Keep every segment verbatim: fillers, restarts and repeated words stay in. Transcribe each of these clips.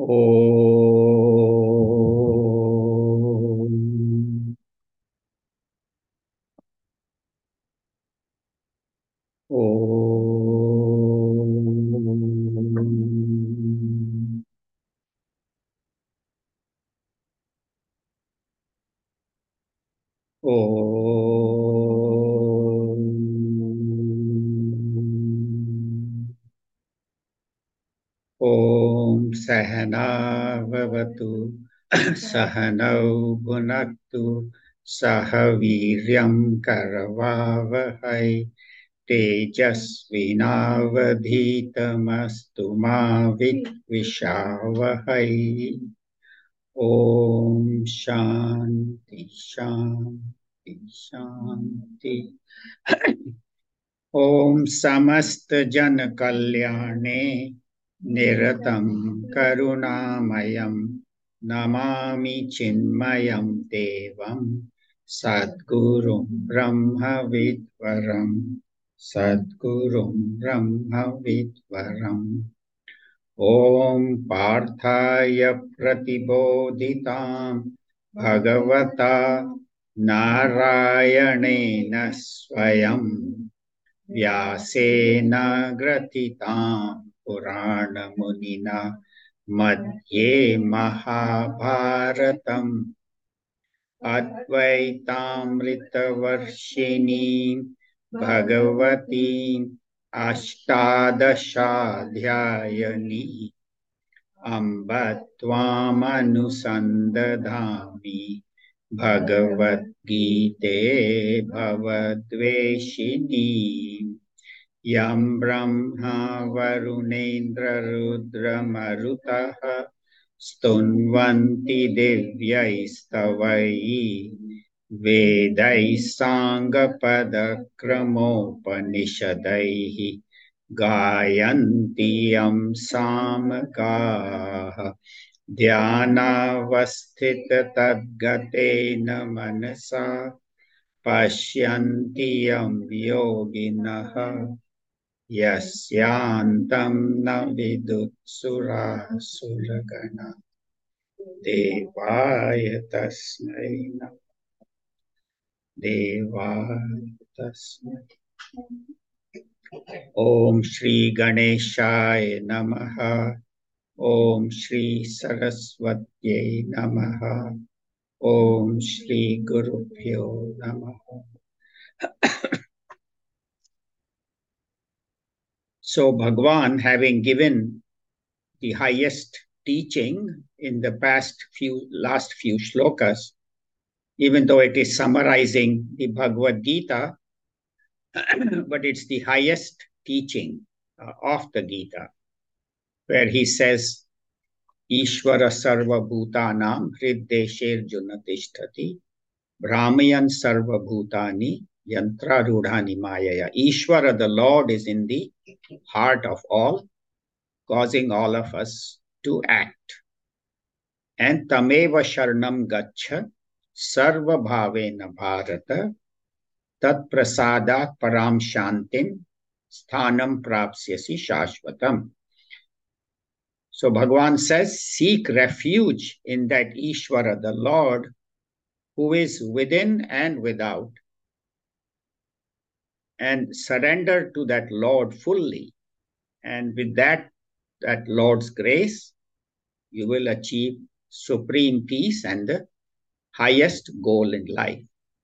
Om. Om. Om. Om Sahana Vavatu Sahanau Bhunaktu Sahaviryam Karavavahai Tejasvinavadhitamastu ma Vidvishavahai. Om Shanti Shanti Shanti. Om Samast Jan Kalyane Niratam Karunamayam Namami Chinmayam Devam Sadgurum Brahma Vidvaram Sadgurum Brahma Vidvaram. Om Parthaya Pratibodhitam Bhagavata Narayanena Swayam Vyasena gratitam Purana Munina Madhye Mahabharatam Advaitamritavarshini Bhagavati Ashtadashadhyayani Amba Tvam Anusandadhami Bhagavad Gite Bhavadveshini Yam Brahma Varunendra Rudra Marutaha Stunvanti Divyaistavai Vedai Sangha Padakramopanishadaihi Gayanti Yam Samagaha Dhyanavasthita Tadgatena Manasa Pashyanti Yam Yoginaha Yasyantam na vidutsura suragana Devaya tasmai na Devaya tasmai. Om Shri Ganeshaya Namaha. Om Shri Saraswatye Namaha. Om Shri Gurubhyo Namaha. So Bhagwan, having given the highest teaching in the past few, last few shlokas, even though it is summarizing the Bhagavad Gita, but it's the highest teaching uh, of the Gita, where he says, Ishvara sarva bhutanam hriddesher junatishtati brahmayan sarva bhutani yantra rudhani mayaya. Ishvara, the Lord, is in the heart of all, causing all of us to act. And tameva sharanam gaccha sarva bhavena bharata tat prasadat param shantim sthanam prapsyasi shashvatam. So Bhagavan says, seek refuge in that Ishvara, the Lord, who is within and without, and surrender to that Lord fully. And with that, that Lord's grace, you will achieve supreme peace and the highest goal in life.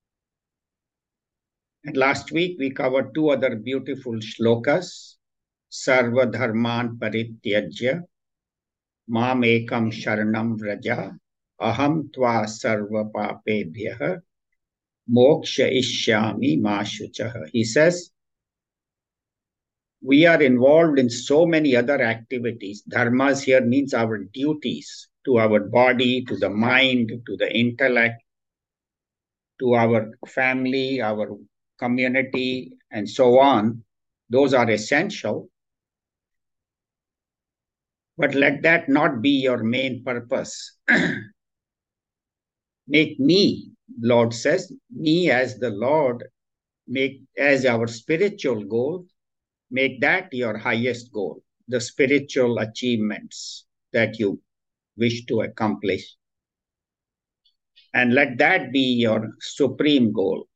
And last week we covered two other beautiful shlokas, Sarva Dharman Parityajya, Mam Ekam Sharanam Vraja, Aham Tva Sarva Papebhyah, Moksha Ishyami Ma Shuchaha. He says, we are involved in so many other activities. Dharmas here means our duties to our body, to the mind, to the intellect, to our family, our community, and so on. Those are essential. But let that not be your main purpose. Make me, Lord says, me as the Lord, make as our spiritual goal, make that your highest goal, the spiritual achievements that you wish to accomplish. And let that be your supreme goal.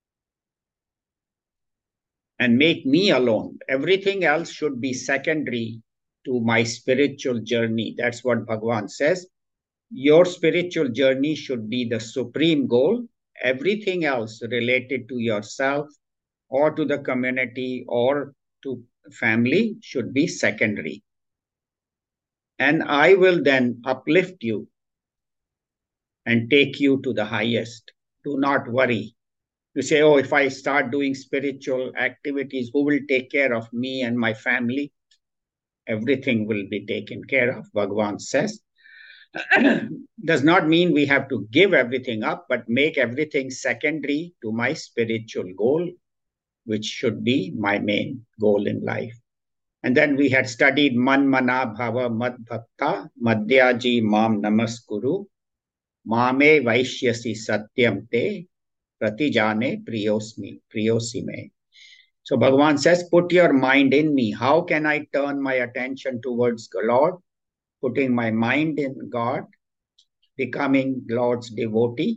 And make me alone. Everything else should be secondary to my spiritual journey. That's what Bhagavan says. Your spiritual journey should be the supreme goal. Everything else related to yourself or to the community or to family should be secondary. And I will then uplift you and take you to the highest. Do not worry. You say, oh, if I start doing spiritual activities, who will take care of me and my family? Everything will be taken care of, Bhagavan says. Does not mean we have to give everything up, but make everything secondary to my spiritual goal, which should be my main goal in life. And then we had studied Man Mana Bhava Mad Bhakta Madhyaji Mam Namaskuru Mame Vaishyasi Satyam Te Pratijane Priyosmi Priyosime. So Bhagavan says, put your mind in me. How can I turn my attention towards the Lord? Putting my mind in God, becoming Lord's devotee,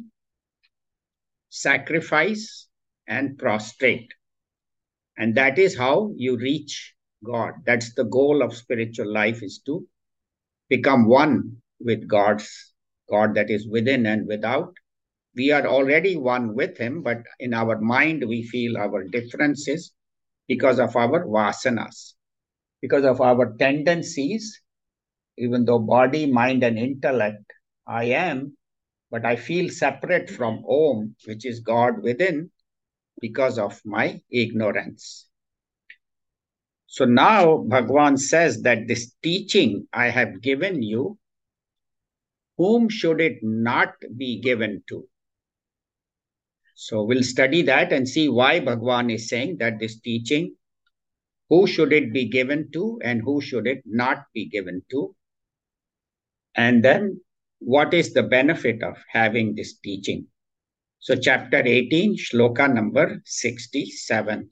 sacrifice and prostrate. And that is how you reach God. That's the goal of spiritual life, is to become one with God's God that is within and without. We are already one with him, but in our mind we feel our differences because of our vasanas, because of our tendencies. Even though body, mind, and intellect I am, but I feel separate from Om, which is God within, because of my ignorance. So now Bhagavan says that this teaching I have given you, whom should it not be given to? So we'll study that and see why Bhagavan is saying that this teaching, who should it be given to and who should it not be given to? And then what is the benefit of having this teaching? So chapter eighteen, shloka number sixty-seven.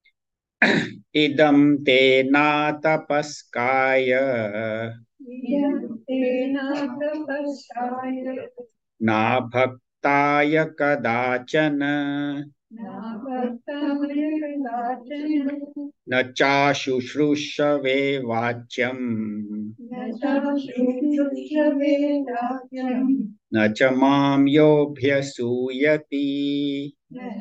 Idam te na tapaskaya na bhaktaya kadachana na cha shushrushrave vachyam na cha mam yobhyasuyati.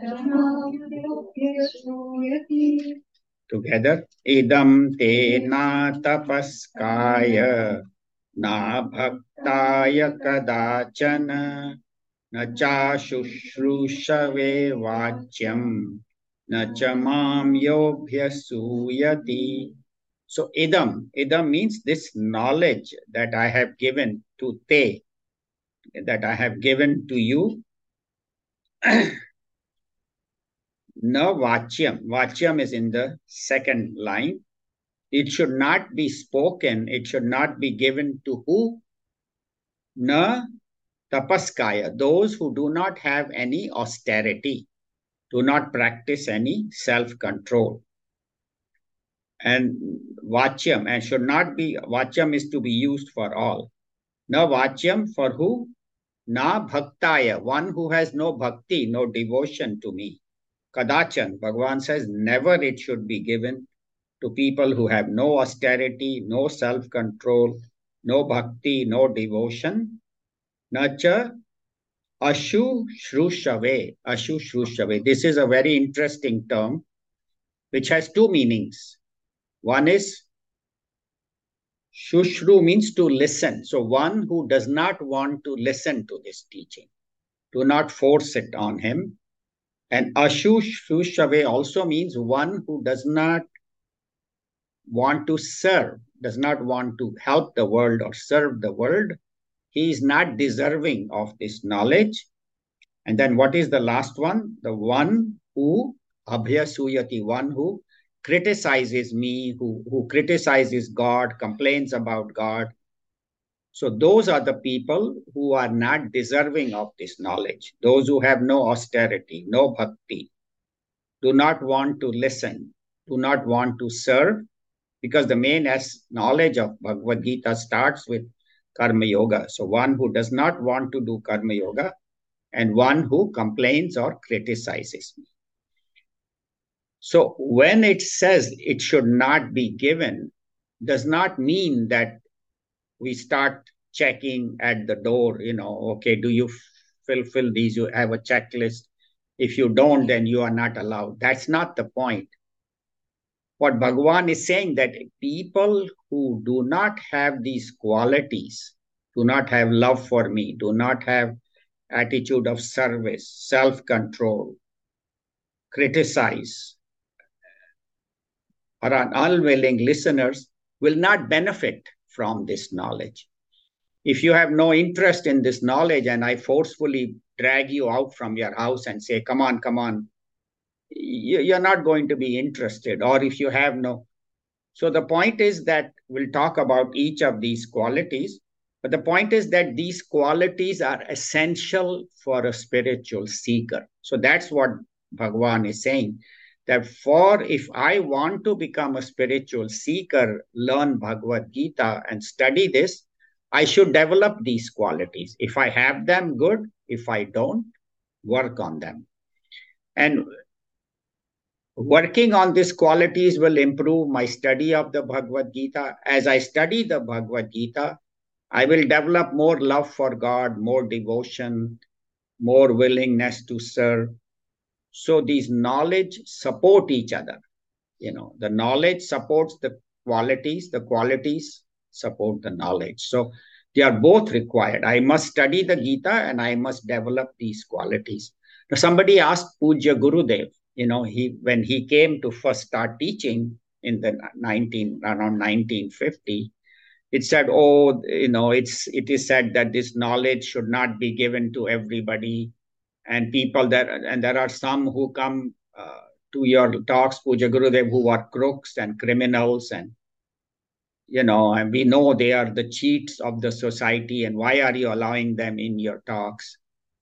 Together, idam te na tapaskaya na bhaktaya kadachana na cha shushrushrave vachyam na cha mam yobhyasuyati. So idam, idam means this knowledge that I have given to te, that I have given to you. Na vachyam. Vachyam is in the second line. It should not be spoken. It should not be given to who? Na tapaskaya. Those who do not have any austerity, do not practice any self-control. And vachyam, and should not be, vachyam is to be used for all. Na vachyam for who? Na bhaktaya, one who has no bhakti, no devotion to me. Kadachan, Bhagavan says, never it should be given to people who have no austerity, no self-control, no bhakti, no devotion. Nacha ashu shrushave, ashu shrushave. This is a very interesting term which has two meanings. One is shushru means to listen. So one who does not want to listen to this teaching. Do not force it on him. And ashu shrushave also means one who does not want to serve, does not want to help the world or serve the world. He is not deserving of this knowledge. And then what is the last one? The one who, abhyasuyati, one who criticizes me, who, who criticizes God, complains about God. So those are the people who are not deserving of this knowledge. Those who have no austerity, no bhakti, do not want to listen, do not want to serve, because the main as knowledge of Bhagavad Gita starts with karma yoga. So one who does not want to do karma yoga and one who complains or criticizes me. So when it says it should not be given, does not mean that we start checking at the door, you know, okay, do you fulfill these? You have a checklist. If you don't, then you are not allowed. That's not the point. What Bhagavan is saying, that people who do not have these qualities, do not have love for me, do not have attitude of service, self-control, criticize, or are unwilling listeners, will not benefit from this knowledge. If you have no interest in this knowledge and I forcefully drag you out from your house and say, come on, come on, you're not going to be interested. Or if you have no. So the point is that we'll talk about each of these qualities, but the point is that these qualities are essential for a spiritual seeker. So that's what Bhagavan is saying, that for if I want to become a spiritual seeker, learn Bhagavad Gita and study this, I should develop these qualities. If I have them, good. If I don't, work on them. And working on these qualities will improve my study of the Bhagavad Gita. As I study the Bhagavad Gita, I will develop more love for God, more devotion, more willingness to serve. So these knowledge support each other. You know, the knowledge supports the qualities, the qualities support the knowledge. So they are both required. I must study the Gita and I must develop these qualities. Now, somebody asked Pujya Gurudev, you know, he when he came to first start teaching in the nineteen around nineteen fifty, it said, oh, you know, it's it is said that this knowledge should not be given to everybody, and people that and there are some who come uh, to your talks, Pujya Gurudev, who are crooks and criminals, and you know, and we know they are the cheats of the society, and why are you allowing them in your talks?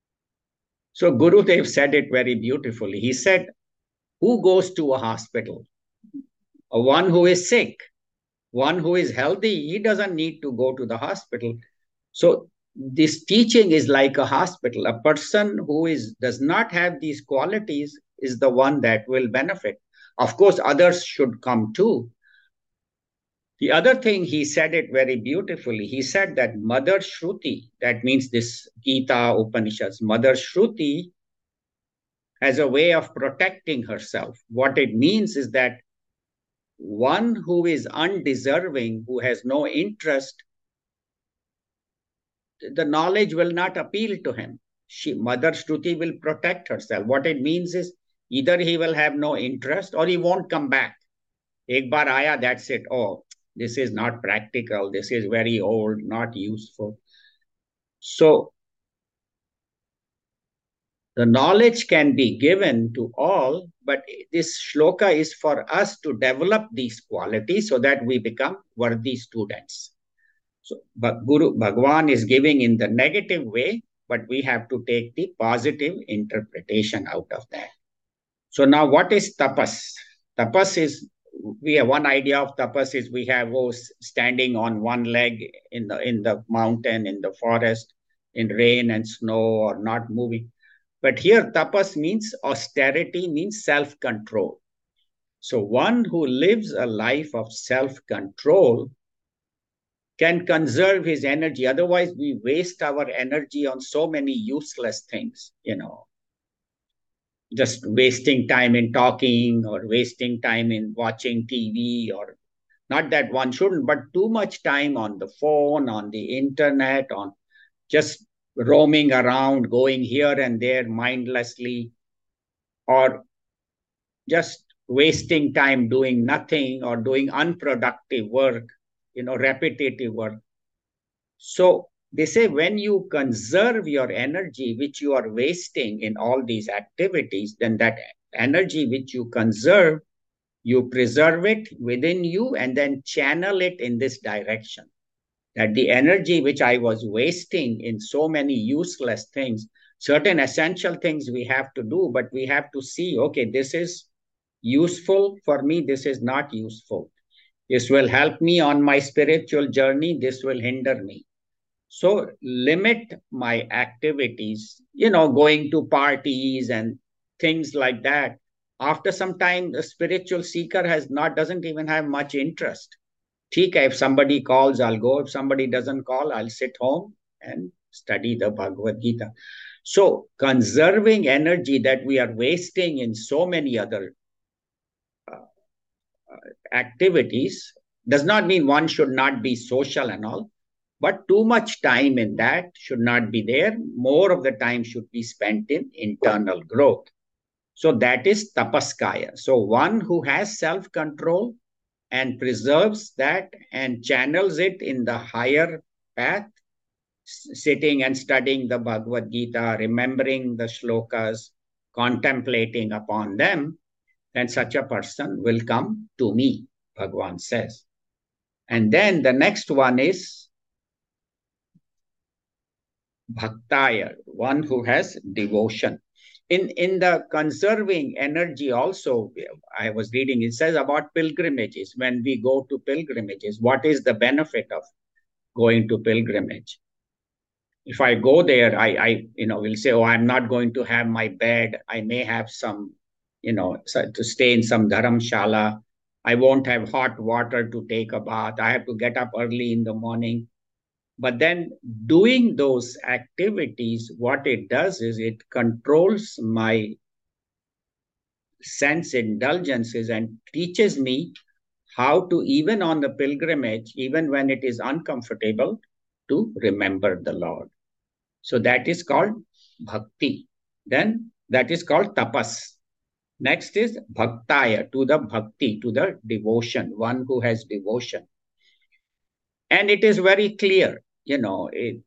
So Gurudev said it very beautifully. He said, who goes to a hospital? A one who is sick. One who is healthy, he doesn't need to go to the hospital. So this teaching is like a hospital. A person who is does not have these qualities is the one that will benefit. Of course, others should come too. The other thing, he said it very beautifully. He said that Mother Shruti, that means this Gita Upanishads, Mother Shruti has a way of protecting herself. What it means is that one who is undeserving, who has no interest, the knowledge will not appeal to him. She, Mother Shruti will protect herself. What it means is either he will have no interest or he won't come back. Ek bar aaya, that's it. Oh, this is not practical. This is very old, not useful. So the knowledge can be given to all, but this shloka is for us to develop these qualities so that we become worthy students. So but Guru Bhagavan is giving in the negative way, but we have to take the positive interpretation out of that. So now what is tapas? Tapas is, we have one idea of tapas is we have oh, standing on one leg in the in the mountain, in the forest, in rain and snow, or not moving. But here tapas means austerity, means self-control. So one who lives a life of self-control can conserve his energy. Otherwise, we waste our energy on so many useless things, you know, just wasting time in talking or wasting time in watching T V, or not that one shouldn't, but too much time on the phone, on the internet, on just roaming around, going here and there mindlessly, or just wasting time doing nothing or doing unproductive work, you know, repetitive work. So they say when you conserve your energy, which you are wasting in all these activities, then that energy which you conserve, you preserve it within you and then channel it in this direction. That the energy which I was wasting in so many useless things, certain essential things we have to do, but we have to see, okay, this is useful for me, this is not useful. This will help me on my spiritual journey, this will hinder me. So limit my activities, you know, going to parties and things like that. After some time, the spiritual seeker has not, doesn't even have much interest. ठीक है, if somebody calls, I'll go. If somebody doesn't call, I'll sit home and study the Bhagavad Gita. So conserving energy that we are wasting in so many other uh, activities does not mean one should not be social and all, but too much time in that should not be there. More of the time should be spent in internal growth. So that is tapaskaya. So one who has self-control and preserves that and channels it in the higher path, sitting and studying the Bhagavad Gita, remembering the shlokas, contemplating upon them, then such a person will come to me, Bhagavan says. And then the next one is Bhaktaya, one who has devotion. In, in the conserving energy also, I was reading, it says about pilgrimages. When we go to pilgrimages, what is the benefit of going to pilgrimage? If I go there, I, I, you know, will say, oh, I'm not going to have my bed. I may have some, you know, to stay in some dharamshala. I won't have hot water to take a bath. I have to get up early in the morning. But then doing those activities, what it does is it controls my sense indulgences and teaches me how to, even on the pilgrimage, even when it is uncomfortable, to remember the Lord. So that is called bhakti. Then that is called tapas. Next is bhaktaya, to the bhakti, to the devotion, one who has devotion. And it is very clear, you know, it,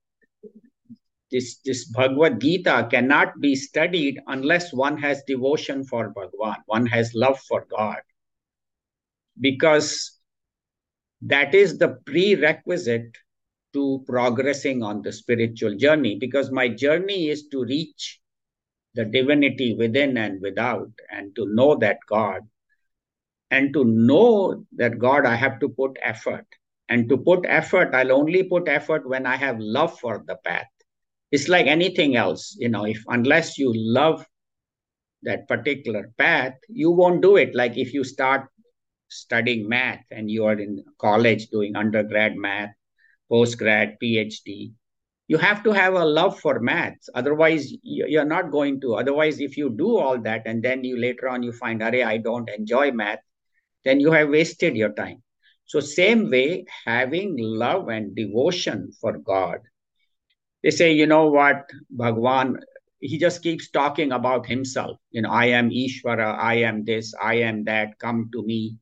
this, this Bhagavad Gita cannot be studied unless one has devotion for Bhagwan, one has love for God. Because that is the prerequisite to progressing on the spiritual journey, because my journey is to reach the divinity within and without, and to know that God. And to know that God, I have to put effort. And to put effort, I'll only put effort when I have love for the path. It's like anything else, you know, if unless you love that particular path, you won't do it. Like if you start studying math and you are in college doing undergrad math, postgrad, PhD, you have to have a love for maths. Otherwise, you're not going to. Otherwise, if you do all that and then you later on you find, Arey, I don't enjoy math, then you have wasted your time. So same way, having love and devotion for God. They say, you know what, Bhagwan, he just keeps talking about himself. You know, I am Ishvara, I am this, I am that, come to me.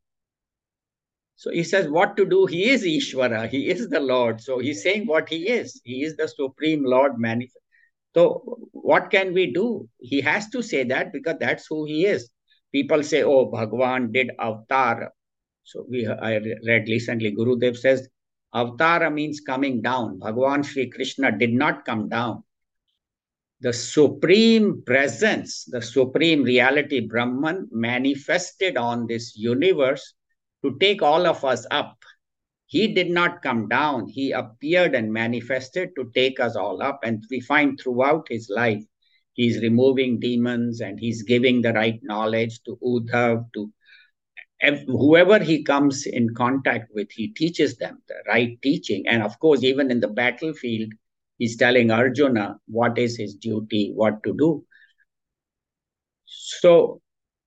So he says what to do. He is Ishvara. He is the Lord. So he's saying what he is. He is the Supreme Lord manifest. So what can we do? He has to say that because that's who he is. People say, oh, Bhagwan did avatar. So we I read recently, Gurudev says, Avatara means coming down. Bhagwan Sri Krishna did not come down. The supreme presence, the supreme reality, Brahman, manifested on this universe to take all of us up. He did not come down. He appeared and manifested to take us all up. And we find throughout his life, he's removing demons and he's giving the right knowledge to Uddhav, to whoever he comes in contact with, he teaches them the right teaching. And of course, even in the battlefield, he's telling Arjuna what is his duty, what to do. So,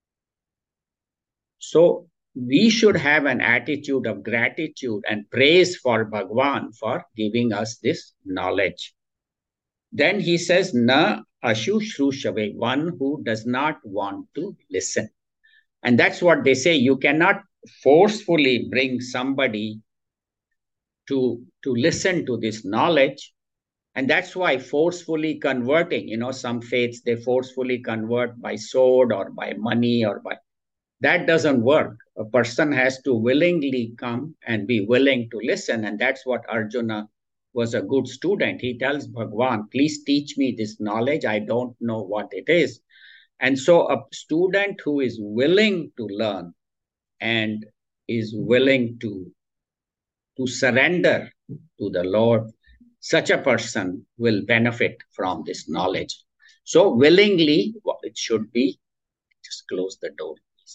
so we should have an attitude of gratitude and praise for Bhagwan for giving us this knowledge. Then he says, Na ashu shrushave, one who does not want to listen. And that's what they say. You cannot forcefully bring somebody to, to listen to this knowledge. And that's why forcefully converting, you know, some faiths, they forcefully convert by sword or by money or by, that doesn't work. A person has to willingly come and be willing to listen. And that's what Arjuna was a good student. He tells Bhagwan, please teach me this knowledge. I don't know what it is. And so a student who is willing to learn and is willing to, to surrender to the Lord, such a person will benefit from this knowledge. So willingly, well, it should be, just close the door, please.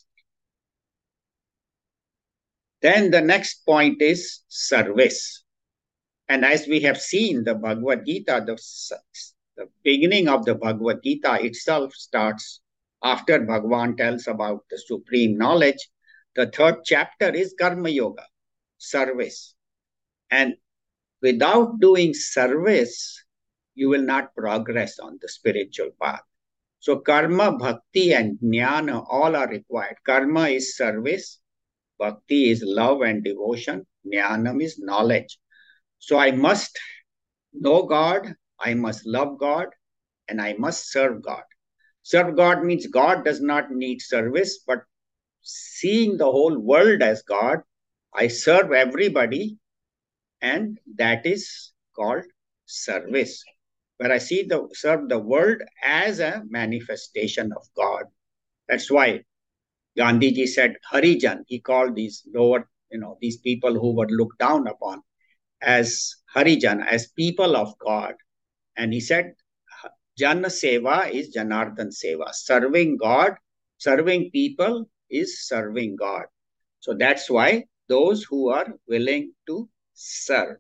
Then the next point is service. And as we have seen, the Bhagavad Gita, the, the beginning of the Bhagavad Gita itself starts after Bhagavan tells about the supreme knowledge. The third chapter is Karma Yoga, service. And without doing service, you will not progress on the spiritual path. So karma, bhakti, and jnana all are required. Karma is service, bhakti is love and devotion, jnanam is knowledge. So I must know God, I must love God, and I must serve God. Serve God means God does not need service, but seeing the whole world as God, I serve everybody, and that is called service, where I see the serve the world as a manifestation of God. That's why Gandhiji said Harijan. He called these lower, you know, these people who were looked down upon as Harijan, as people of God. And he said, Jana Seva is Janardhan Seva. Serving God, serving people is serving God. So that's why those who are willing to serve.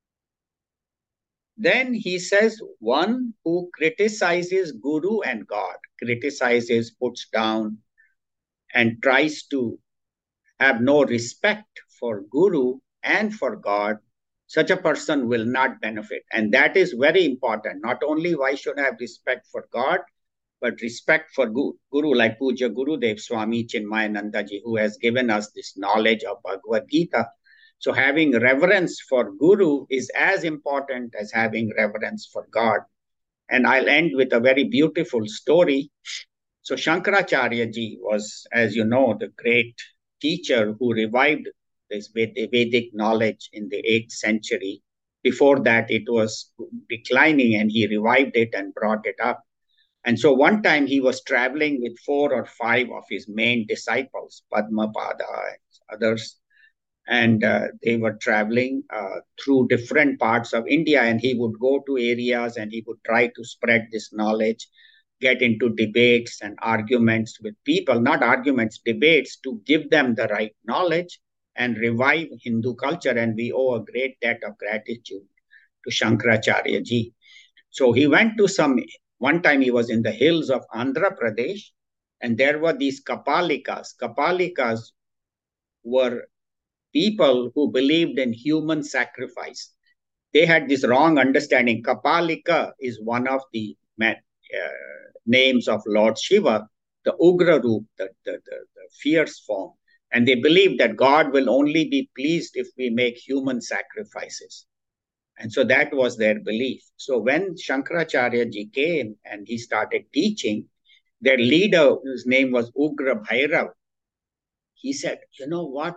Then he says, one who criticizes Guru and God, criticizes, puts down, and tries to have no respect for Guru and for God, such a person will not benefit. And that is very important. Not only why should I have respect for God, but respect for Guru, like Puja Gurudev Swami Chinmayananda Ji, who has given us this knowledge of Bhagavad Gita. So having reverence for Guru is as important as having reverence for God. And I'll end with a very beautiful story. So Shankaracharya Ji was, as you know, the great teacher who revived this Vedic knowledge in the eighth century. Before that, it was declining, and he revived it and brought it up. And so one time he was traveling with four or five of his main disciples, Padmapada and others, and uh, they were traveling uh, through different parts of India, and he would go to areas and he would try to spread this knowledge, get into debates and arguments with people, not arguments, debates, to give them the right knowledge and revive Hindu culture. And we owe a great debt of gratitude to Shankaracharya Ji. So he went to some, one time he was in the hills of Andhra Pradesh, and there were these Kapalikas. Kapalikas were people who believed in human sacrifice. They had this wrong understanding. Kapalika is one of the uh, names of Lord Shiva, the Ugra Roop, the, the, the, the fierce form. And they believe that God will only be pleased if we make human sacrifices. And so that was their belief. So when Shankaracharya Ji came and he started teaching, their leader, whose name was Ugra Bhairav, he said, you know what?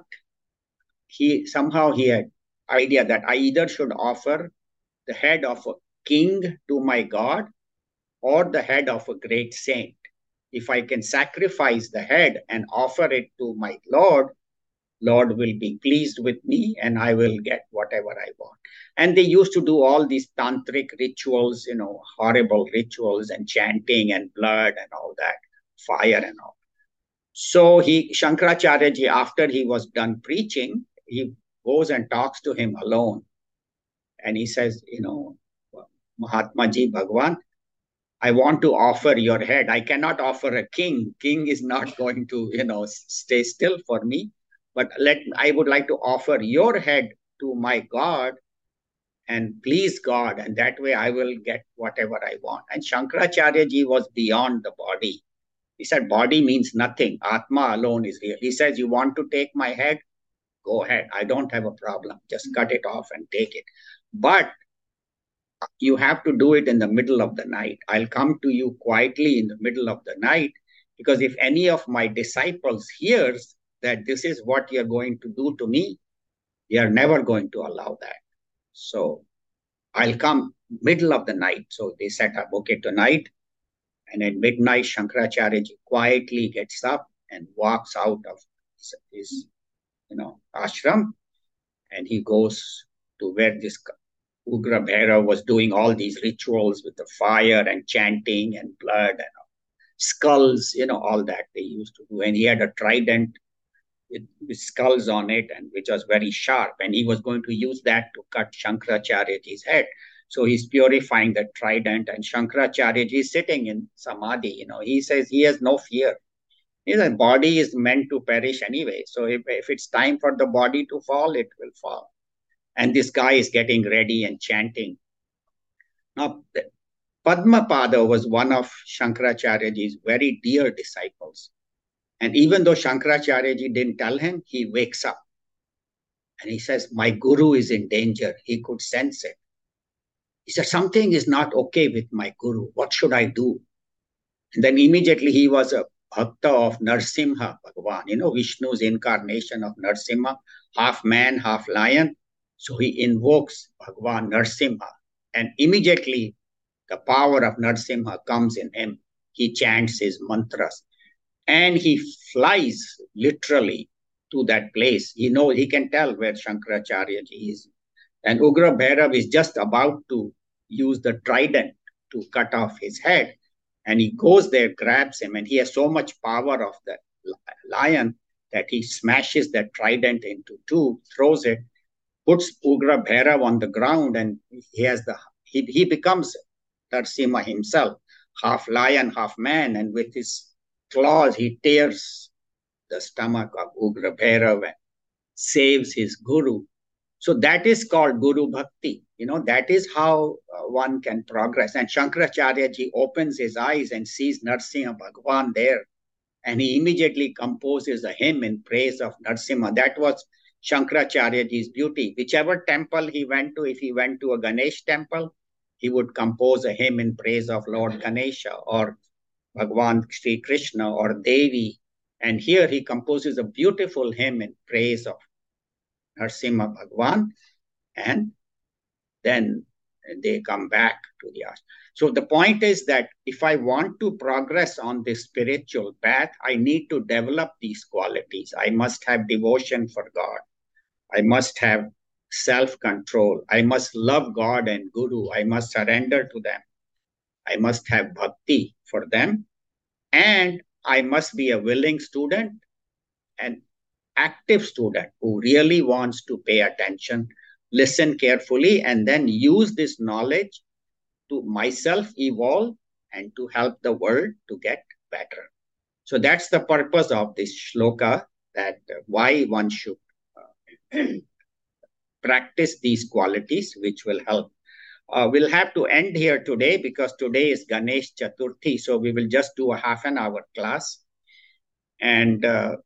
He somehow he had idea that I either should offer the head of a king to my God or the head of a great saint. If I can sacrifice the head and offer it to my Lord, Lord will be pleased with me and I will get whatever I want. And they used to do all these tantric rituals, you know, horrible rituals and chanting and blood and all that, fire and all. So he, Shankaracharya Ji, after he was done preaching, he goes and talks to him alone. And he says, you know, Mahatma Ji, Bhagwan, I want to offer your head. I cannot offer a king. King is not going to, you know, stay still for me. But let I would like to offer your head to my God and please God. And that way I will get whatever I want. And Shankaracharya Ji was beyond the body. He said, body means nothing. Atma alone is real. He says, you want to take my head? Go ahead. I don't have a problem. Just cut it off and take it. But you have to do it in the middle of the night. I'll come to you quietly in the middle of the night, because if any of my disciples hears that this is what you're going to do to me, they are never going to allow that. So I'll come middle of the night. So they set up, okay, tonight. And at midnight, Shankaracharya Ji quietly gets up and walks out of his, you know, ashram, and he goes to where this Ugra Bhairav was doing all these rituals with the fire and chanting and blood and skulls, you know, all that they used to do. And he had a trident with, with skulls on it, and which was very sharp. And he was going to use that to cut Shankaracharyaji's head. So he's purifying the trident, and Shankaracharyaji is sitting in samadhi. You know, he says he has no fear. The body is meant to perish anyway. So if, if it's time for the body to fall, it will fall. And this guy is getting ready and chanting. Now, Padmapada was one of Shankaracharyaji's very dear disciples. And even though Shankaracharyaji didn't tell him, he wakes up. And he says, my guru is in danger. He could sense it. He said, something is not okay with my guru. What should I do? And then immediately he was a bhakta of Narsimha Bhagavan, you know, Vishnu's incarnation of Narsimha, half man, half lion. So he invokes Bhagavan Narsimha. And immediately the power of Narsimha comes in him. He chants his mantras. And he flies literally to that place. He knows, he can tell where Shankaracharyaji is. And Ugra Bhairav is just about to use the trident to cut off his head. And he goes there, grabs him, and he has so much power of the lion that he smashes that trident into two, throws it, puts Ugra Bhairav on the ground, and he has the he, he becomes Narsimha himself, half lion, half man, and with his claws he tears the stomach of Ugra Bhairav and saves his guru. So that is called Guru Bhakti. You know, that is how uh, one can progress. And Shankaracharyaji opens his eyes and sees Narsimha Bhagavan there. And he immediately composes a hymn in praise of Narsimha. That was Shankaracharyaji's beauty. Whichever temple he went to, if he went to a Ganesh temple, he would compose a hymn in praise of Lord Ganesha or Bhagavan Sri Krishna or Devi. And here he composes a beautiful hymn in praise of Narsimha Bhagavan, and then they come back to the ashram. So the point is that if I want to progress on this spiritual path, I need to develop these qualities. I must have devotion for God. I must have self-control. I must love God and Guru. I must surrender to them. I must have bhakti for them. And I must be a willing student and active student who really wants to pay attention, listen carefully, and then use this knowledge to myself evolve and to help the world to get better. So that's the purpose of this shloka, that uh, why one should uh, practice these qualities, which will help. Uh, we'll have to end here today because today is Ganesh Chaturthi. So we will just do a half an hour class. And uh,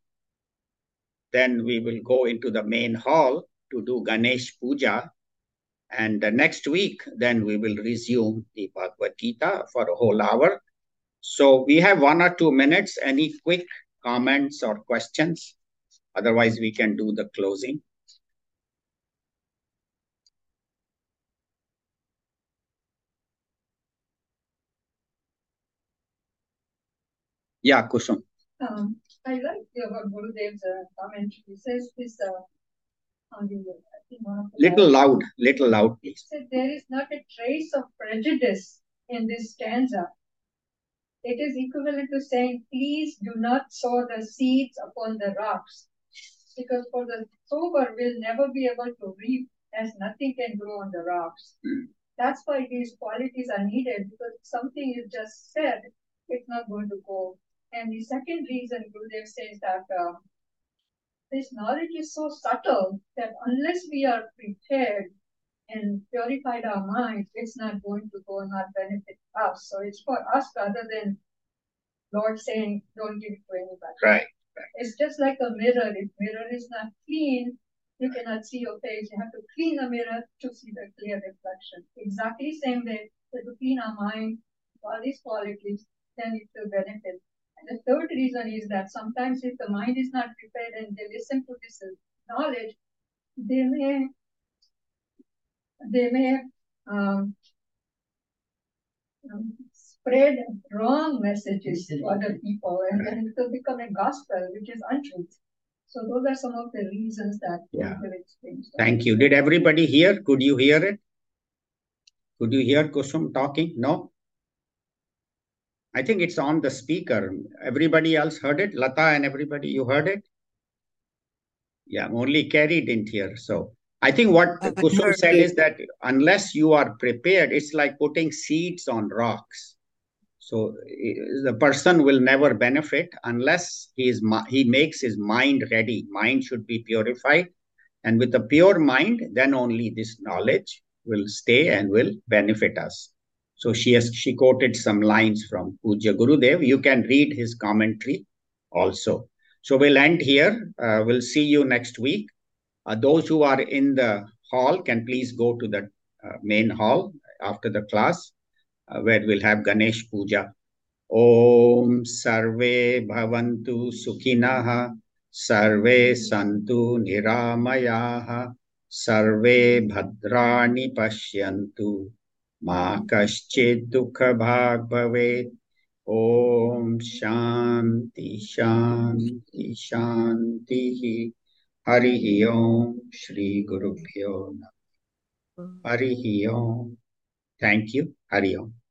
then we will go into the main hall to do Ganesh Puja. And uh, next week, then we will resume the Bhagavad Gita for a whole hour. So we have one or two minutes. Any quick comments or questions? Otherwise, we can do the closing. Yeah, Kusum. Um, I like your Gurudev's uh, comment. He says this. Uh, on the, I think one of the little loud, little loud, please. He said there is not a trace of prejudice in this stanza. It is equivalent to saying, please do not sow the seeds upon the rocks, because for the sower will never be able to reap, as nothing can grow on the rocks. Mm. That's why these qualities are needed, because if something is just said, it's not going to go. And the second reason Gurudev says that uh, this knowledge is so subtle that unless we are prepared and purified our mind, it's not going to go and not benefit us. So it's for us rather than Lord saying, don't give it to anybody. Right. right. It's just like a mirror. If mirror is not clean, you cannot see your face. You have to clean the mirror to see the clear reflection. Exactly same way that to clean our mind, all these qualities, then it will benefit. And the third reason is that sometimes if the mind is not prepared and they listen to this knowledge, they may they may um, um, spread wrong messages to other people, and then it will become a gospel, which is untruth. So those are some of the reasons that yeah. explains. Thank you. Did everybody hear? Could you hear it? Could you hear Kusum talking? No? I think it's on the speaker. Everybody else heard it? Lata and everybody, you heard it? Yeah, only Carrie didn't hear. So I think what I Kusum said it. is that unless you are prepared, it's like putting seeds on rocks. So the person will never benefit unless he, is, he makes his mind ready. Mind should be purified. And with a pure mind, then only this knowledge will stay and will benefit us. So she has she quoted some lines from Pujya Gurudev. You can read his commentary also. So we'll end here. Uh, we'll see you next week. Uh, those who are in the hall can please go to the uh, main hall after the class uh, where we'll have Ganesh Puja. Om Sarve Bhavantu Sukhinah Sarve Santu Niramayaha Sarve Bhadrani Pashyantu Ma Kaschid Dukha Bhag Bhavet. Om Shanti Shanti Shanti Hari Om Shri Guru Pyo Hari Om. Thank you. Hari Om.